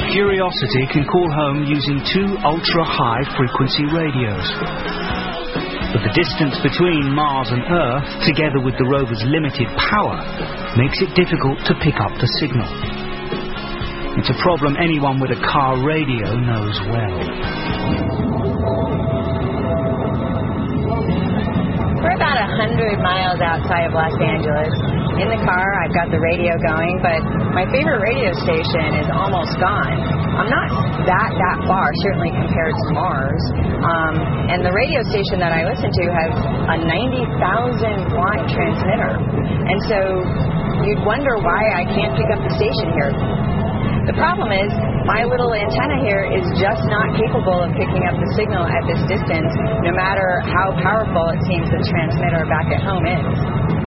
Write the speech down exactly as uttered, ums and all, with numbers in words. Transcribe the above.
Curiosity can call home using two ultra-high frequency radios. But the distance between Mars and Earth, together with the rover's limited power, makes it difficult to pick up the signal. It's a problem anyone with a car radio knows well. We're about a hundred miles outside of Los Angeles. In the car, I've got the radio going, but my favorite radio station is almost gone. I'm not that, that far, certainly compared to Mars. Um, and the radio station that I listen to has a ninety thousand watt transmitter. And so you'd wonder why I can't pick up the station here. The problem is, my little antenna here is just not capable of picking up the signal at this distance, no matter how powerful it seems the transmitter back at home is.